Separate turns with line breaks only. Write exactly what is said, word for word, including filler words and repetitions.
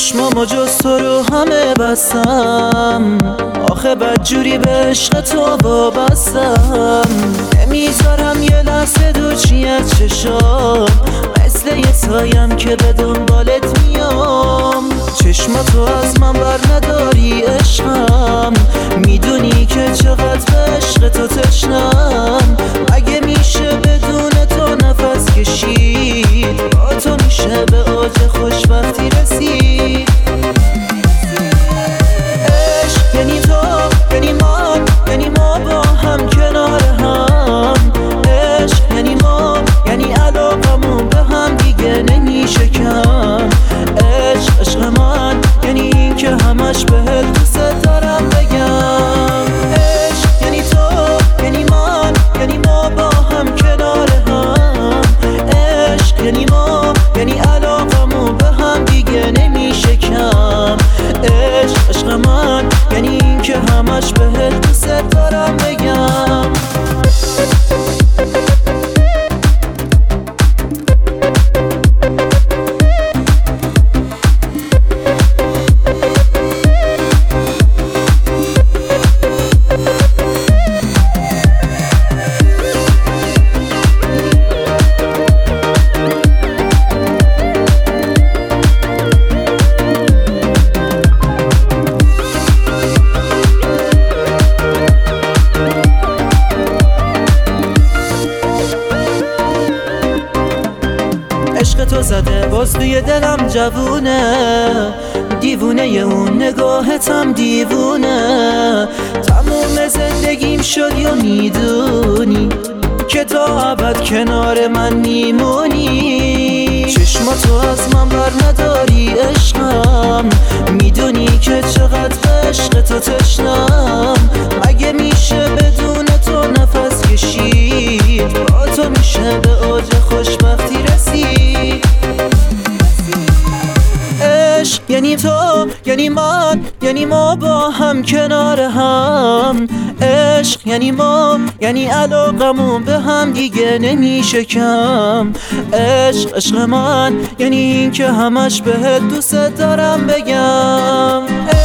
چشمامو جز تو رو همه بستم، آخه بدجوری به عشق تو وابستم. نمیذارم یه لحظه دوچی از چشام، مثل یه سایم که به دنبالت میام. چشماتو از من بر نداری عشقم، میدونی که چقدر به عشق تو تشنم. اگه میشه بدون تو نفس کشید، با تو میشه به اوج خوشبختی رسید. عشق یعنی تو، یعنی من، یعنی ما با هم کنار هم. عشق یعنی ما، یعنی علاقمون به هم دیگه نمیشه کم. عشق عشق من یعنی این که همش بهت دوست دارم بگم. عشق یعنی تو، یعنی من، یعنی ما با هم کنار هم. عشق یعنی ما، یعنی علاقمون به هم دیگه نمیشه کم. عشق عشق من یعنی این که همش بهت دوست دارم بگم. عشق تو زده باز توی دلم جوونه، دیوونه اون نگاهتم دیوونه. تموم زندگیم شدی و میدونی که تا ابد کنار من میمونی. چشماتو از من بر نداری عشقم، میدونی که چقدر به عشق تو تشنم. مگه میشه بدون تو نفس کشید، با تو میشه به اوج خوشبختی رسید. عشق یعنی تو، یعنی من، یعنی ما با هم کنار هم. عشق یعنی ما، یعنی علاقمون به هم دیگه نمیشه کم. عشق عشق من یعنی این که همش بهت دوست دارم بگم.